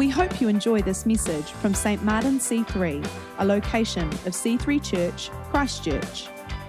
We hope you enjoy this message from St. Martin C3, a location of C3 Church, Christchurch.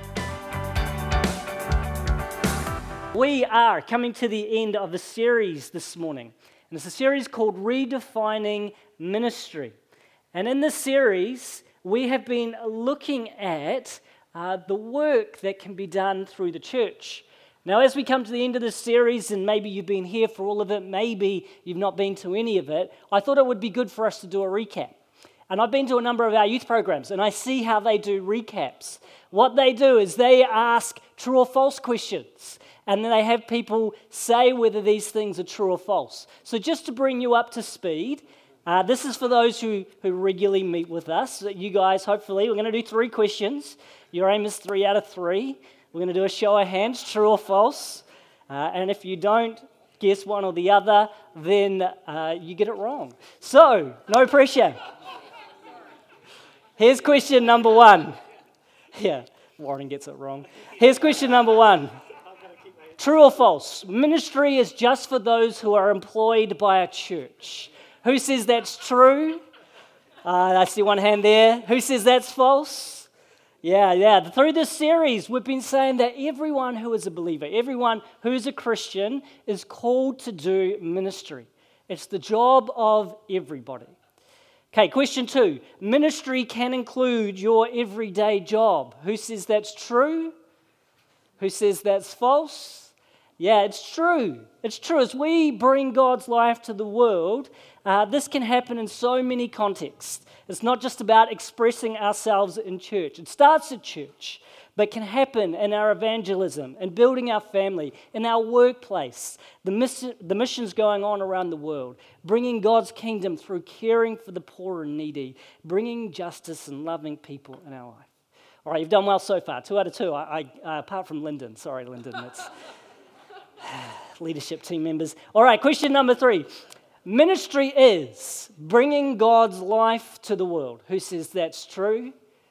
We are coming to the end of a series this morning, and it's a series called Redefining Ministry. And in this series, we have been looking at the work that can be done through the church. Now, as we come to the end of this series, and maybe you've been here for all of it, maybe you've not been to any of it, I thought it would be good for us to do a recap. And I've been to a number of our youth programs, and I see how they do recaps. What they do is they ask true or false questions, and then they have people say whether these things are true or false. So just to bring you up to speed, this is for those who regularly meet with us. You guys, hopefully, we're going to do 3 questions. Your aim is 3 out of 3. We're going to do a show of hands, true or false. And if you don't guess one or the other, then you get it wrong. So, no pressure. Here's question number 1. Yeah, Warren gets it wrong. Here's question number 1. True or false? Ministry is just for those who are employed by a church. Who says that's true? I see one hand there. Who says that's false? Yeah. Through this series, we've been saying that everyone who is a believer, everyone who is a Christian, is called to do ministry. It's the job of everybody. Okay, question 2. Ministry can include your everyday job. Who says that's true? Who says that's false? Yeah, it's true. It's true. As we bring God's life to the world, this can happen in so many contexts. It's not just about expressing ourselves in church. It starts at church, but can happen in our evangelism, in building our family, in our workplace, the missions going on around the world, bringing God's kingdom through caring for the poor and needy, bringing justice and loving people in our life. All right, you've done well so far. 2 out of 2, apart from Lyndon. Sorry, Lyndon. That's leadership team members. All right, question number 3. Ministry is bringing God's life to the world. Who says that's true?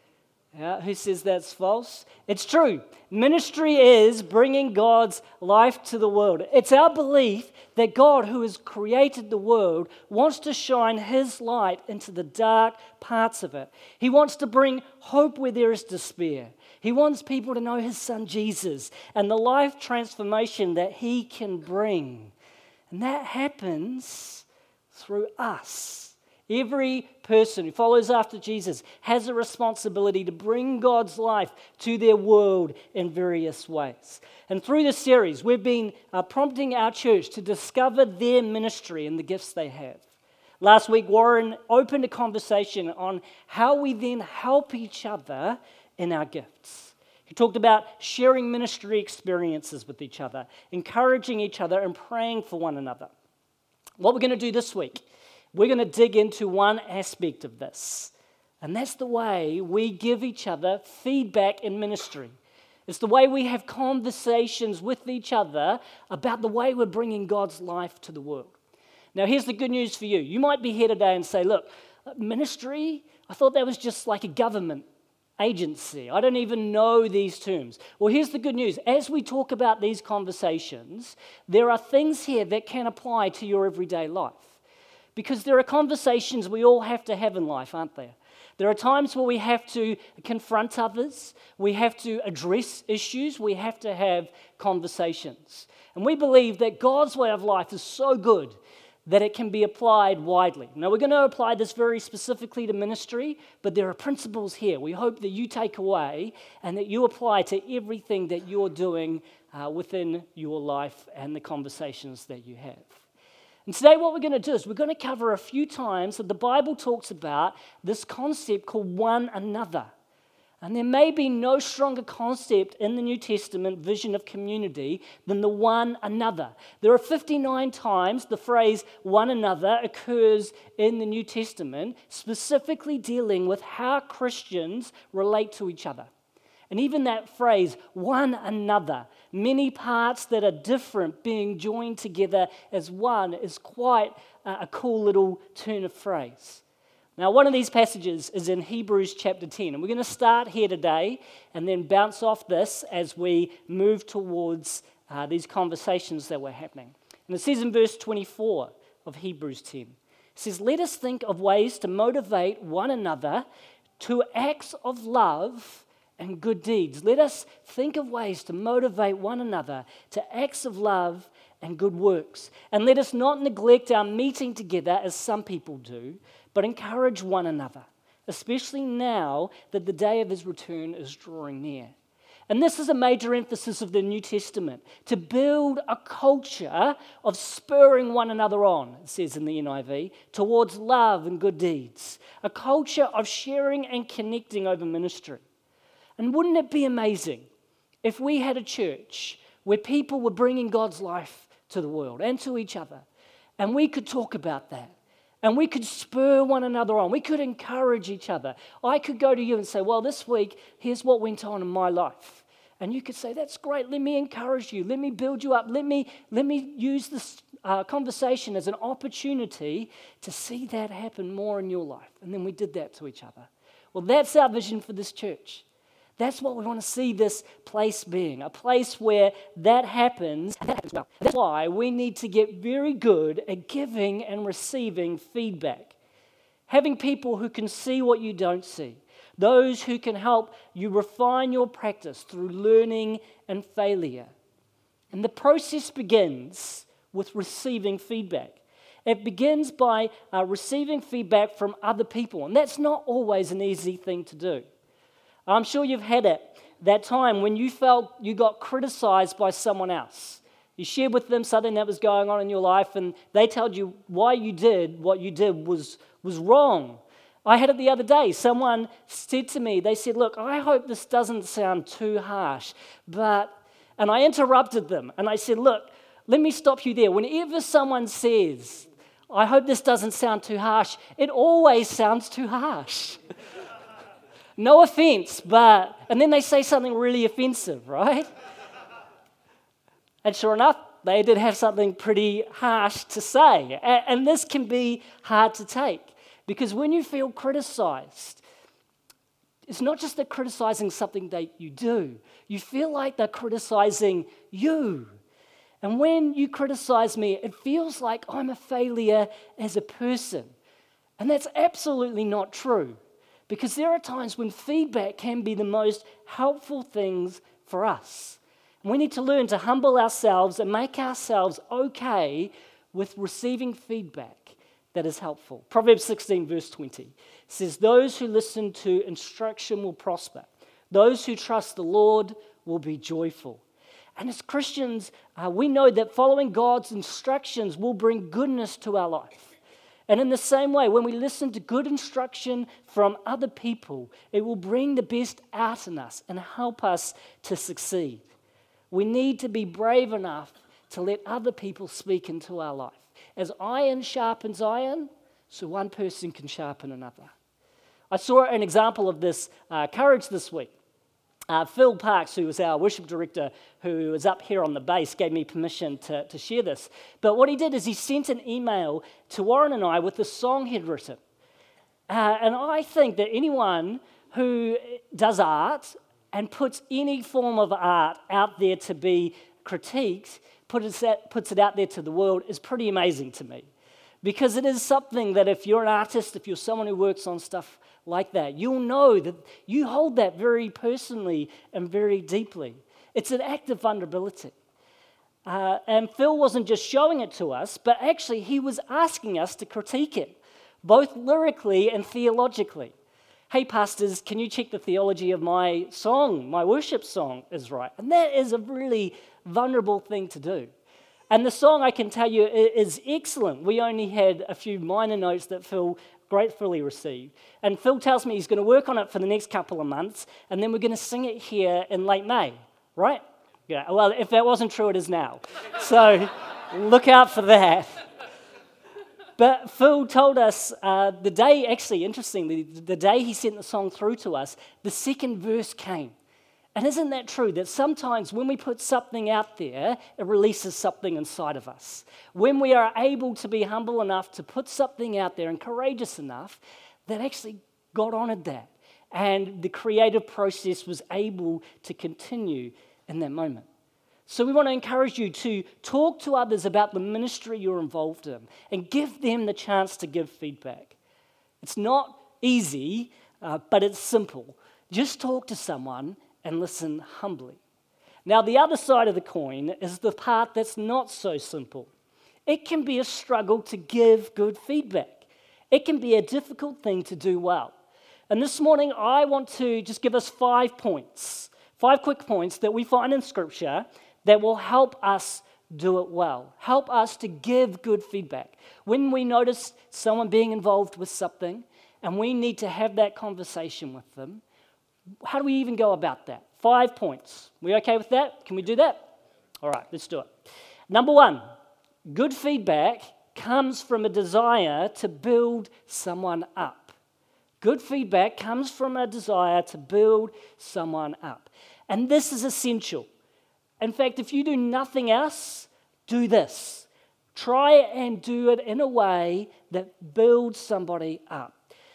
Who says that's false? It's true. Ministry is bringing God's life to the world. It's our belief that God, who has created the world, wants to shine His light into the dark parts of it. He wants to bring hope where there is despair. He wants people to know His Son Jesus and the life transformation that He can bring. And that happens through us. Every person who follows after Jesus has a responsibility to bring God's life to their world in various ways. And through this series, we've been prompting our church to discover their ministry and the gifts they have. Last week, Warren opened a conversation on how we then help each other in our gifts. He talked about sharing ministry experiences with each other, encouraging each other, and praying for one another. What we're going to do this week, we're going to dig into one aspect of this, and that's the way we give each other feedback in ministry. It's the way we have conversations with each other about the way we're bringing God's life to the world. Now, here's the good news for you. You might be here today and say, look, ministry, I thought that was just like a government agency. I don't even know these terms. Well, here's the good news. As we talk about these conversations, there are things here that can apply to your everyday life. Because there are conversations we all have to have in life, aren't there? There are times where we have to confront others, we have to address issues, we have to have conversations. And we believe that God's way of life is so good that it can be applied widely. Now, we're going to apply this very specifically to ministry, but there are principles here we hope that you take away and that you apply to everything that you're doing within your life and the conversations that you have. And today what we're going to do is we're going to cover a few times that the Bible talks about this concept called one another. And there may be no stronger concept in the New Testament vision of community than the one another. There are 59 times the phrase one another occurs in the New Testament, specifically dealing with how Christians relate to each other. And even that phrase, one another, many parts that are different being joined together as one, is quite a cool little turn of phrase. Now, one of these passages is in Hebrews chapter 10, and we're going to start here today and then bounce off this as we move towards these conversations that were happening. And it says in verse 24 of Hebrews 10, It says, let us think of ways to motivate one another to acts of love and good deeds. Let us think of ways to motivate one another to acts of love and good works. And let us not neglect our meeting together as some people do, but encourage one another, especially now that the day of his return is drawing near. And this is a major emphasis of the New Testament, to build a culture of spurring one another on, it says in the NIV, towards love and good deeds. A culture of sharing and connecting over ministry. And wouldn't it be amazing if we had a church where people were bringing God's life to the world and to each other, and we could talk about that? And we could spur one another on. We could encourage each other. I could go to you and say, well, this week, here's what went on in my life. And you could say, that's great. Let me encourage you. Let me build you up. Let me use this conversation as an opportunity to see that happen more in your life. And then we did that to each other. Well, that's our vision for this church. That's what we want to see this place being, a place where that happens, and that happens well. That's why we need to get very good at giving and receiving feedback. Having people who can see what you don't see, those who can help you refine your practice through learning and failure. And the process begins with receiving feedback. It begins by receiving feedback from other people, and that's not always an easy thing to do. I'm sure you've had it, that time when you felt you got criticized by someone else. You shared with them something that was going on in your life, and they told you why you did what you did was wrong. I had it the other day. Someone said to me, they said, look, I hope this doesn't sound too harsh, and I interrupted them, and I said, look, let me stop you there. Whenever someone says, I hope this doesn't sound too harsh, it always sounds too harsh. No offense, and then they say something really offensive, right? And sure enough, they did have something pretty harsh to say. And this can be hard to take, because when you feel criticized, it's not just they're criticizing something that you do. You feel like they're criticizing you. And when you criticize me, it feels like I'm a failure as a person. And that's absolutely not true. Because there are times when feedback can be the most helpful things for us. And we need to learn to humble ourselves and make ourselves okay with receiving feedback that is helpful. Proverbs 16, verse 20 says, those who listen to instruction will prosper. Those who trust the Lord will be joyful. And as Christians, we know that following God's instructions will bring goodness to our life. And in the same way, when we listen to good instruction from other people, it will bring the best out in us and help us to succeed. We need to be brave enough to let other people speak into our life. As iron sharpens iron, so one person can sharpen another. I saw an example of this courage this week. Phil Parks, who was our worship director, who was up here on the base, gave me permission to share this. But what he did is he sent an email to Warren and I with a song he'd written. And I think that anyone who does art and puts any form of art out there to be critiqued, puts it out there to the world, is pretty amazing to me. Because it is something that if you're an artist, if you're someone who works on stuff like that, you'll know that you hold that very personally and very deeply. It's an act of vulnerability. And Phil wasn't just showing it to us, but actually he was asking us to critique it, both lyrically and theologically. Hey, pastors, can you check the theology of my song, my worship song is right? And that is a really vulnerable thing to do. And the song, I can tell you, is excellent. We only had a few minor notes that Phil gratefully received. And Phil tells me he's going to work on it for the next couple of months, and then we're going to sing it here in late May, right? Yeah. Well, if that wasn't true, it is now. So look out for that. But Phil told us the day, actually, interestingly, the day he sent the song through to us, the second verse came. And isn't that true, that sometimes when we put something out there, it releases something inside of us? When we are able to be humble enough to put something out there and courageous enough, that actually God honored that. And the creative process was able to continue in that moment. So we want to encourage you to talk to others about the ministry you're involved in and give them the chance to give feedback. It's not easy, but it's simple. Just talk to someone and listen humbly. Now, the other side of the coin is the part that's not so simple. It can be a struggle to give good feedback. It can be a difficult thing to do well. And this morning, I want to just give us 5 points, 5 quick points that we find in Scripture that will help us do it well, help us to give good feedback. When we notice someone being involved with something and we need to have that conversation with them, how do we even go about that? 5 points. We okay with that? Can we do that? All right, let's do it. Number 1, good feedback comes from a desire to build someone up. Good feedback comes from a desire to build someone up. And this is essential. In fact, if you do nothing else, do this. Try and do it in a way that builds somebody up.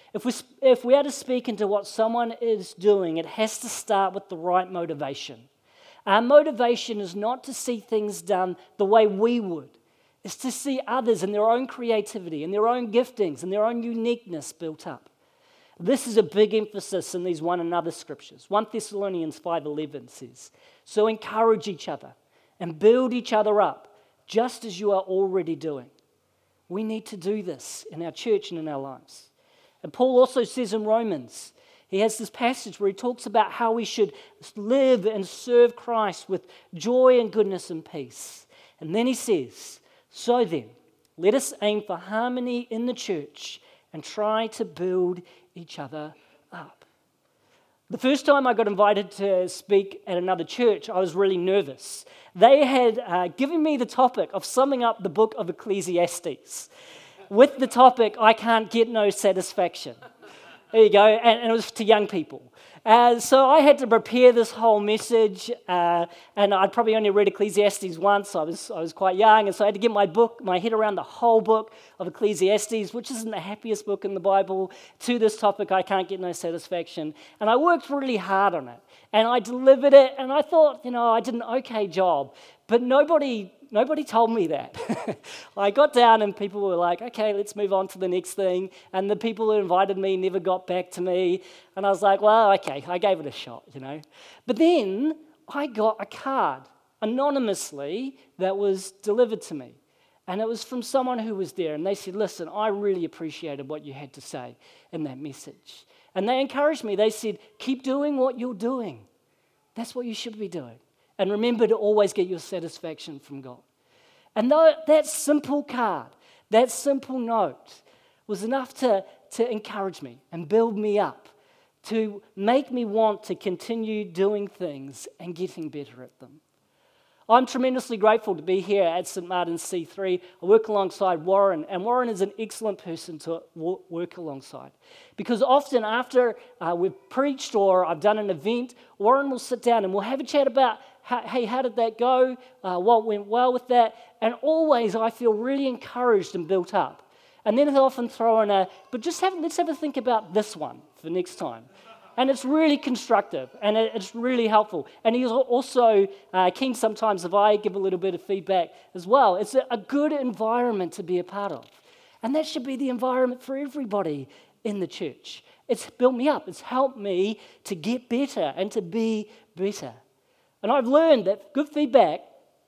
If we are to speak into what someone is doing, it has to start with the right motivation. Our motivation is not to see things done the way we would. It's to see others in their own creativity, in their own giftings, in their own uniqueness built up. This is a big emphasis in these one another scriptures. 1 Thessalonians 5:11 says, "So encourage each other and build each other up, just as you are already doing." We need to do this in our church and in our lives. And Paul also says in Romans, he has this passage where he talks about how we should live and serve Christ with joy and goodness and peace. And then he says, "So then, let us aim for harmony in the church and try to build each other up." The first time I got invited to speak at another church, I was really nervous. They had given me the topic of summing up the book of Ecclesiastes with the topic, "I can't get no satisfaction." There you go, and it was to young people. So I had to prepare this whole message, and I'd probably only read Ecclesiastes once. I was quite young, and so I had to get my head around the whole book of Ecclesiastes, which isn't the happiest book in the Bible, to this topic, "I can't get no satisfaction." And I worked really hard on it, and I delivered it, and I thought, I did an okay job, but nobody told me that. I got down and people were like, "Okay, let's move on to the next thing." And the people who invited me never got back to me. And I was like, well, okay, I gave it a shot, But then I got a card anonymously that was delivered to me. And it was from someone who was there. And they said, "Listen, I really appreciated what you had to say in that message." And they encouraged me. They said, "Keep doing what you're doing. That's what you should be doing. And remember to always get your satisfaction from God." And that simple card, that simple note was enough to encourage me and build me up, to make me want to continue doing things and getting better at them. I'm tremendously grateful to be here at St. Martin's C3. I work alongside Warren, and Warren is an excellent person to work alongside. Because often after we've preached or I've done an event, Warren will sit down and we'll have a chat about, hey, how did that go? What went well with that? And always I feel really encouraged and built up. And then he'll often throw in let's have a think about this one for next time. And it's really constructive, and it's really helpful. And he's also keen sometimes if I give a little bit of feedback as well. It's a good environment to be a part of. And that should be the environment for everybody in the church. It's built me up. It's helped me to get better and to be better. And I've learned that good feedback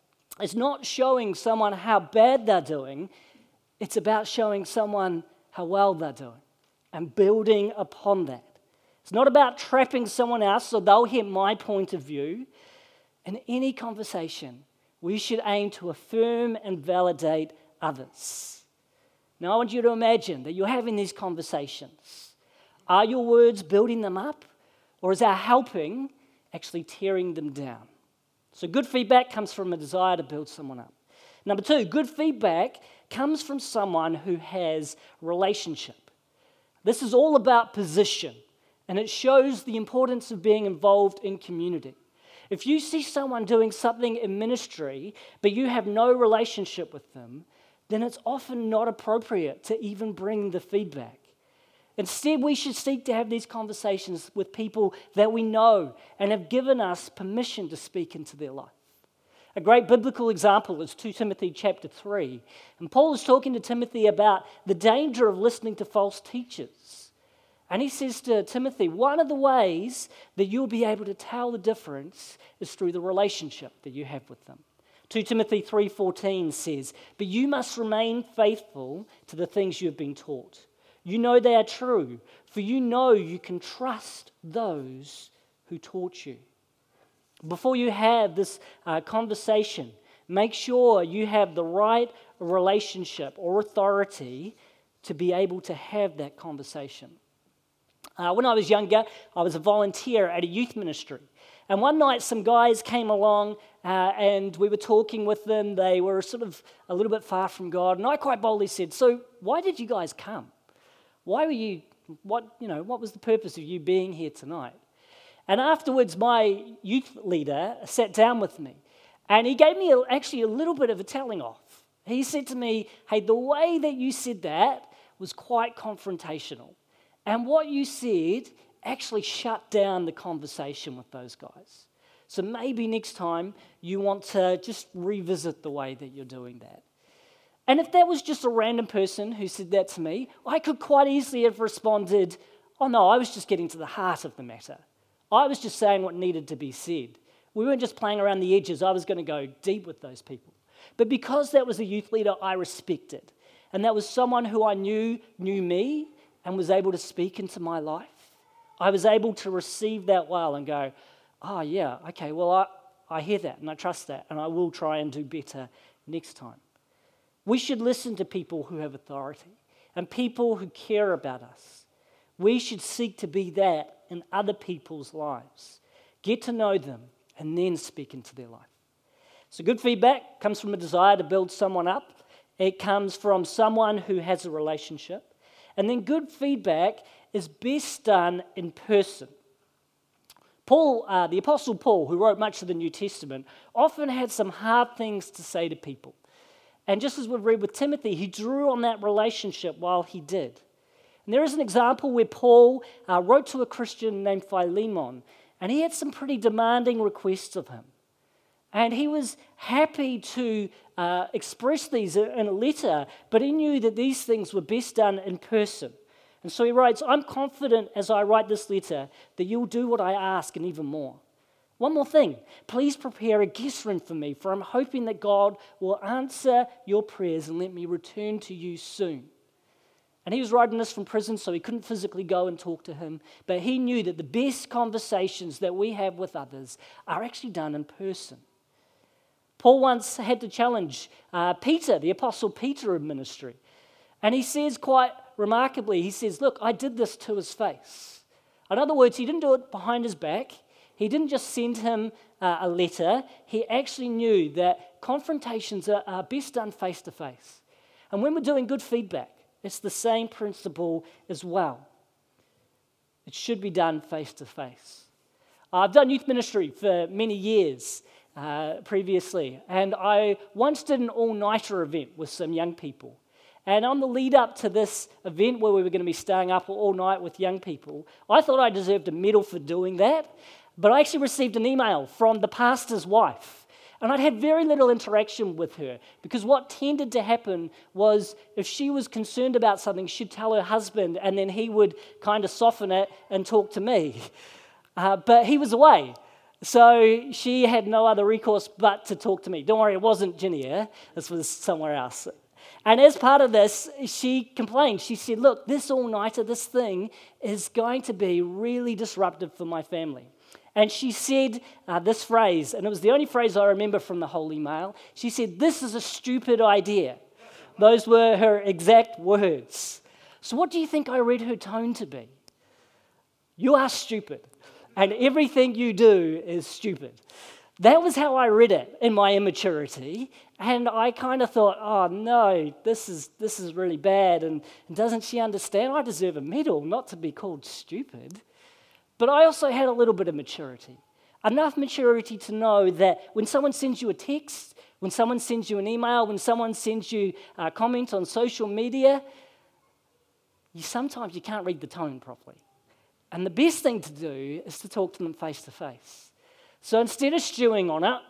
is not showing someone how bad they're doing. It's about showing someone how well they're doing and building upon that. It's not about trapping someone else so they'll hear my point of view. In any conversation, we should aim to affirm and validate others. Now, I want you to imagine that you're having these conversations. Are your words building them up, or is our helping actually tearing them down? So good feedback comes from a desire to build someone up. Number 2, good feedback comes from someone who has relationship. This is all about position. And it shows the importance of being involved in community. If you see someone doing something in ministry, but you have no relationship with them, then it's often not appropriate to even bring the feedback. Instead, we should seek to have these conversations with people that we know and have given us permission to speak into their life. A great biblical example is 2 Timothy chapter 3. And Paul is talking to Timothy about the danger of listening to false teachers. And he says to Timothy, one of the ways that you'll be able to tell the difference is through the relationship that you have with them. 2 Timothy 3:14 says, "But you must remain faithful to the things you have been taught. You know they are true, for you know you can trust those who taught you." Before you have this conversation, make sure you have the right relationship or authority to be able to have that conversation. When I was younger, I was a volunteer at a youth ministry. And one night some guys came along and we were talking with them. They were sort of a little bit far from God. And I quite boldly said, "So why did you guys come? Why were you, what was the purpose of you being here tonight?" And afterwards, my youth leader sat down with me. And he gave me actually a little bit of a telling off. He said to me, "Hey, the way that you said that was quite confrontational. And what you said actually shut down the conversation with those guys. So maybe next time you want to just revisit the way that you're doing that." And if that was just a random person who said that to me, I could quite easily have responded, "Oh no, I was just getting to the heart of the matter. I was just saying what needed to be said. We weren't just playing around the edges. I was going to go deep with those people." But because that was a youth leader I respected, and that was someone who I knew me and was able to speak into my life, I was able to receive that well and go, "Oh yeah, okay, well I hear that and I trust that and I will try and do better next time." We should listen to people who have authority and people who care about us. We should seek to be that in other people's lives. Get to know them and then speak into their life. So good feedback comes from a desire to build someone up. It comes from someone who has a relationship. And then good feedback is best done in person. Paul, the Apostle Paul, who wrote much of the New Testament, often had some hard things to say to people. And just as we've read with Timothy, he drew on that relationship while he did. And there is an example where Paul wrote to a Christian named Philemon, and he had some pretty demanding requests of him. And he was happy to express these in a letter, but he knew that these things were best done in person. And so he writes, "I'm confident as I write this letter that you'll do what I ask and even more. One more thing, please prepare a guest room for me, for I'm hoping that God will answer your prayers and let me return to you soon." And he was writing this from prison, so he couldn't physically go and talk to him, but he knew that the best conversations that we have with others are actually done in person. Paul once had to challenge Peter, the Apostle Peter of ministry. And he says quite remarkably, he says, "Look, I did this to his face." In other words, he didn't do it behind his back. He didn't just send him a letter. He actually knew that confrontations are best done face to face. And when we're doing good feedback, it's the same principle as well. It should be done face to face. I've done youth ministry for many years previously, and I once did an all-nighter event with some young people. And on the lead up to this event where we were going to be staying up all night with young people, I thought I deserved a medal for doing that, but I actually received an email from the pastor's wife. And I'd had very little interaction with her, because what tended to happen was if she was concerned about something, she'd tell her husband, and then he would kind of soften it and talk to me. But he was away, so she had no other recourse but to talk to me. Don't worry, it wasn't Ginia. This was somewhere else. And as part of this, she complained. She said, "Look, this all-nighter, this thing is going to be really disruptive for my family." And she said this phrase, and it was the only phrase I remember from the whole email. She said, "This is a stupid idea." Those were her exact words. So what do you think I read her tone to be? You are stupid, and everything you do is stupid. That was how I read it in my immaturity, and I kind of thought, oh no, this is really bad, and doesn't she understand? I deserve a medal, not to be called stupid. But I also had a little bit of maturity, enough maturity to know that when someone sends you a text, when someone sends you an email, when someone sends you a comment on social media, sometimes you can't read the tone properly. And the best thing to do is to talk to them face to face. So instead of stewing on it,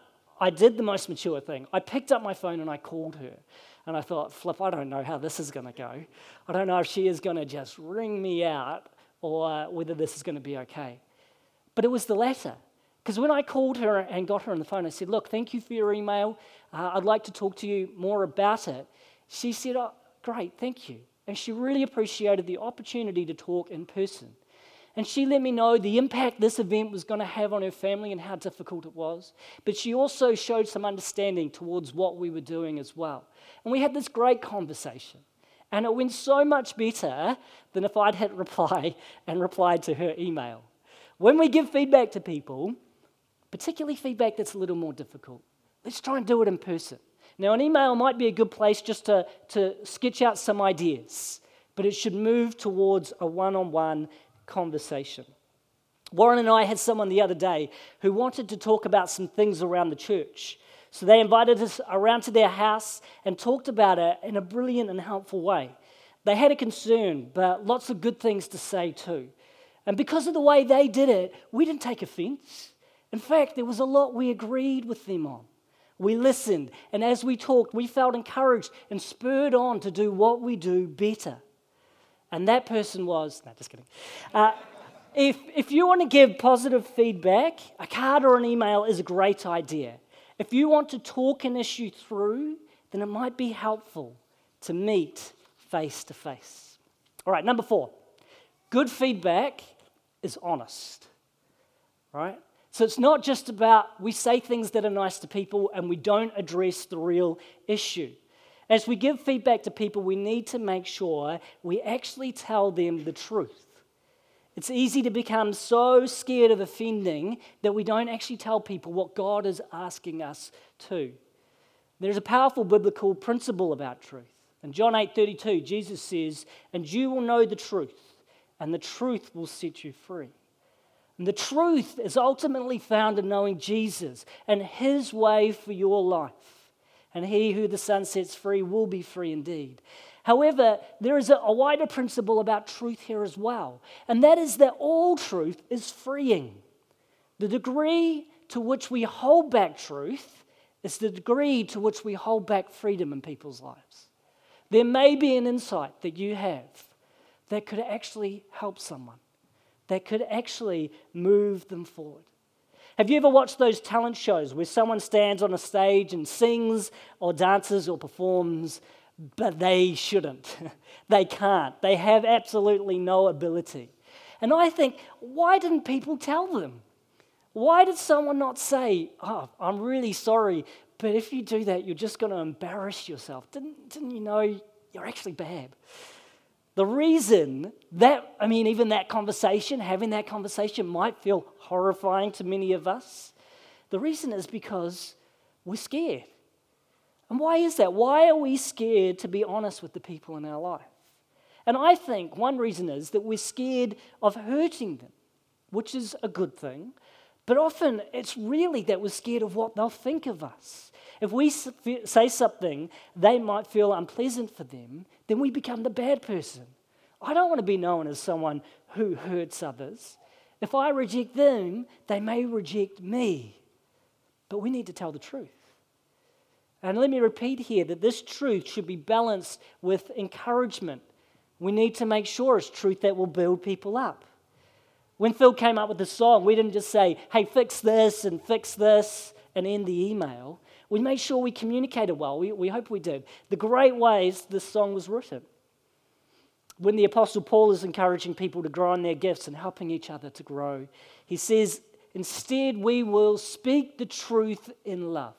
I did the most mature thing. I picked up my phone and I called her. And I thought, flip, I don't know how this is going to go. I don't know if she is going to just ring me out or whether this is going to be okay. But it was the latter. Because when I called her and got her on the phone, I said, look, thank you for your email. I'd like to talk to you more about it. She said, oh, great, thank you. And she really appreciated the opportunity to talk in person. And she let me know the impact this event was going to have on her family and how difficult it was. But she also showed some understanding towards what we were doing as well. And we had this great conversation. And it went so much better than if I'd hit reply and replied to her email. When we give feedback to people, particularly feedback that's a little more difficult, let's try and do it in person. Now, an email might be a good place just to sketch out some ideas, but it should move towards a one-on-one conversation. Warren and I had someone the other day who wanted to talk about some things around the church. So they invited us around to their house and talked about it in a brilliant and helpful way. They had a concern, but lots of good things to say too. And because of the way they did it, we didn't take offense. In fact, there was a lot we agreed with them on. We listened, and as we talked, we felt encouraged and spurred on to do what we do better. And that person was, no, just kidding. If you want to give positive feedback, a card or an email is a great idea. If you want to talk an issue through, then it might be helpful to meet face to face. All right, number 4. Good feedback is honest, right? So it's not just about we say things that are nice to people and we don't address the real issue. As we give feedback to people, we need to make sure we actually tell them the truth. It's easy to become so scared of offending that we don't actually tell people what God is asking us to. There's a powerful biblical principle about truth. In John 8:32, Jesus says, "And you will know the truth, and the truth will set you free." And the truth is ultimately found in knowing Jesus and his way for your life. And he who the Son sets free will be free indeed. However, there is a wider principle about truth here as well, and that is that all truth is freeing. The degree to which we hold back truth is the degree to which we hold back freedom in people's lives. There may be an insight that you have that could actually help someone, that could actually move them forward. Have you ever watched those talent shows where someone stands on a stage and sings or dances or performs, but they shouldn't? They can't. They have absolutely no ability. And I think, why didn't people tell them? Why did someone not say, "Oh, I'm really sorry, but if you do that, you're just going to embarrass yourself. Didn't you know you're actually bad?" The reason that, even that conversation, having that conversation might feel horrifying to many of us. The reason is because we're scared. And why is that? Why are we scared to be honest with the people in our life? And I think one reason is that we're scared of hurting them, which is a good thing. But often it's really that we're scared of what they'll think of us. If we say something they might feel unpleasant for them, then we become the bad person. I don't want to be known as someone who hurts others. If I reject them, they may reject me. But we need to tell the truth. And let me repeat here that this truth should be balanced with encouragement. We need to make sure it's truth that will build people up. When Phil came up with the song, we didn't just say, "Hey, fix this and end the email." We made sure we communicated well. We hope we did. The great ways this song was written. When the Apostle Paul is encouraging people to grow in their gifts and helping each other to grow, he says, instead we will speak the truth in love.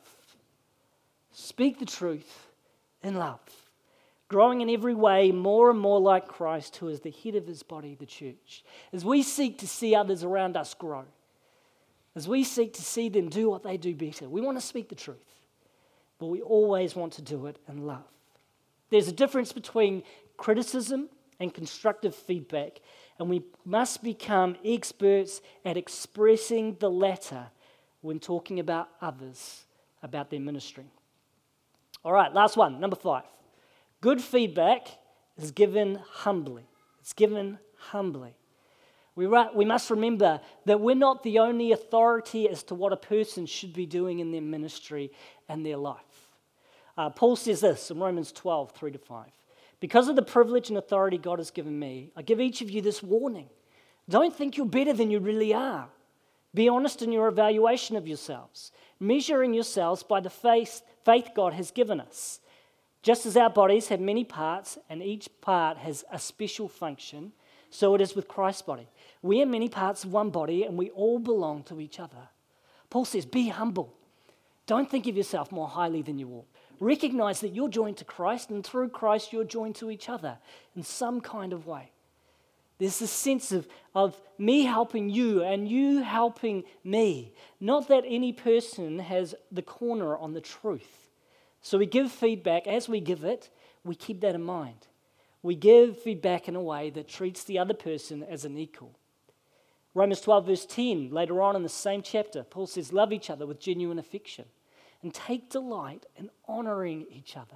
Speak the truth in love. Growing in every way more and more like Christ, who is the head of his body, the church. As we seek to see others around us grow, as we seek to see them do what they do better, we want to speak the truth. But we always want to do it in love. There's a difference between criticism and constructive feedback, and we must become experts at expressing the latter when talking about others, about their ministry. All right, last one, number 5. Good feedback is given humbly. It's given humbly. We must remember that we're not the only authority as to what a person should be doing in their ministry and their life. Paul says this in Romans 12, 3-5. Because of the privilege and authority God has given me, I give each of you this warning. Don't think you're better than you really are. Be honest in your evaluation of yourselves, measuring yourselves by the faith God has given us. Just as our bodies have many parts and each part has a special function, so it is with Christ's body. We are many parts of one body and we all belong to each other. Paul says, be humble. Don't think of yourself more highly than you ought. Recognize that you're joined to Christ, and through Christ you're joined to each other in some kind of way. There's this sense of me helping you and you helping me. Not that any person has the corner on the truth. So we give feedback. As we give it, we keep that in mind. We give feedback in a way that treats the other person as an equal. Romans 12, verse 10, later on in the same chapter, Paul says, love each other with genuine affection and take delight in honoring each other.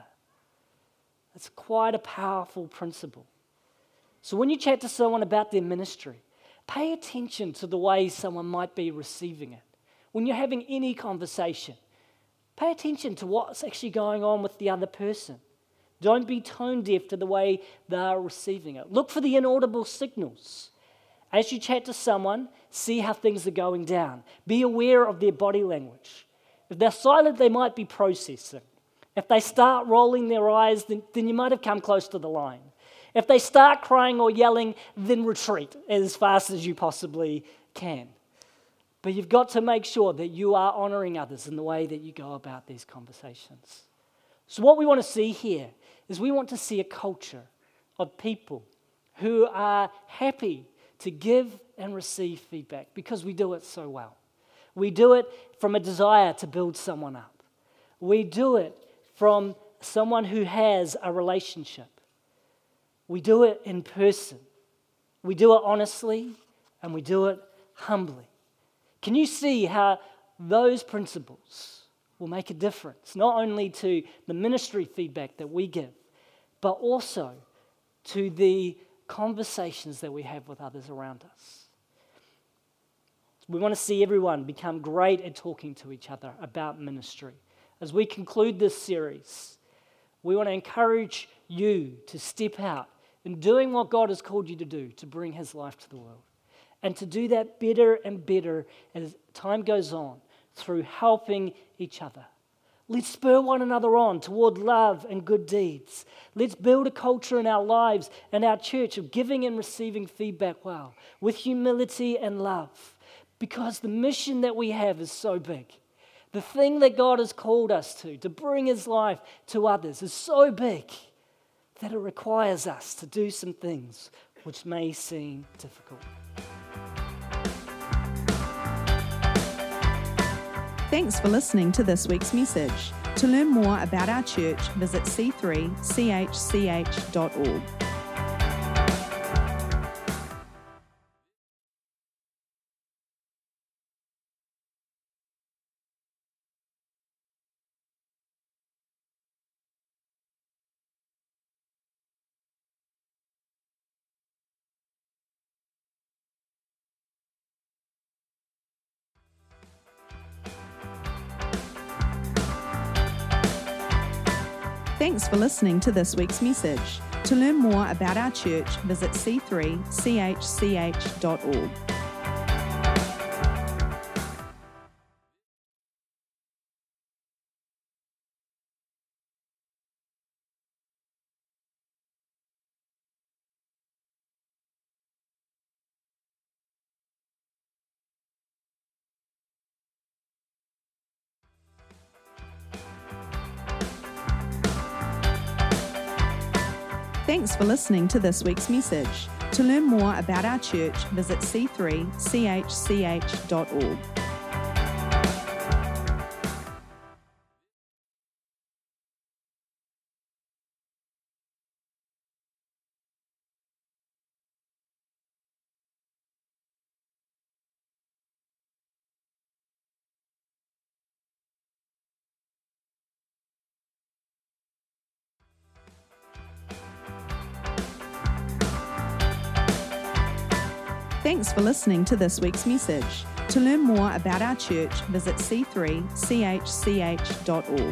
That's quite a powerful principle. So when you chat to someone about their ministry, pay attention to the way someone might be receiving it. When you're having any conversation, pay attention to what's actually going on with the other person. Don't be tone deaf to the way they are receiving it. Look for the inaudible signals. As you chat to someone, see how things are going down. Be aware of their body language. If they're silent, they might be processing. If they start rolling their eyes, then you might have come close to the line. If they start crying or yelling, then retreat as fast as you possibly can. But you've got to make sure that you are honoring others in the way that you go about these conversations. So what we want to see here is we want to see a culture of people who are happy to give and receive feedback because we do it so well. We do it from a desire to build someone up. We do it from someone who has a relationship. We do it in person. We do it honestly and we do it humbly. Can you see how those principles will make a difference, not only to the ministry feedback that we give, but also to the conversations that we have with others around us? We want to see everyone become great at talking to each other about ministry. As we conclude this series, we want to encourage you to step out in doing what God has called you to do to bring His life to the world. And to do that better and better as time goes on through helping each other. Let's spur one another on toward love and good deeds. Let's build a culture in our lives and our church of giving and receiving feedback well, with humility and love. Because the mission that we have is so big. The thing that God has called us to bring His life to others, is so big that it requires us to do some things which may seem difficult. Thanks for listening to this week's message. To learn more about our church, visit c3chch.org. Thanks for listening to this week's message. To learn more about our church, visit c3chch.org. Thanks for listening to this week's message. To learn more about our church, visit c3chch.org. Thanks for listening to this week's message. To learn more about our church, visit c3chch.org.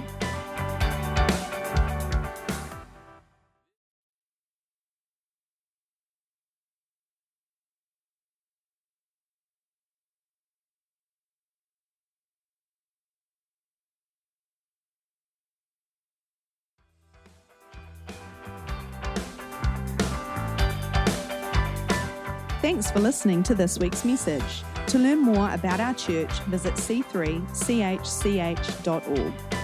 Thanks for listening to this week's message. To learn more about our church, visit c3chch.org.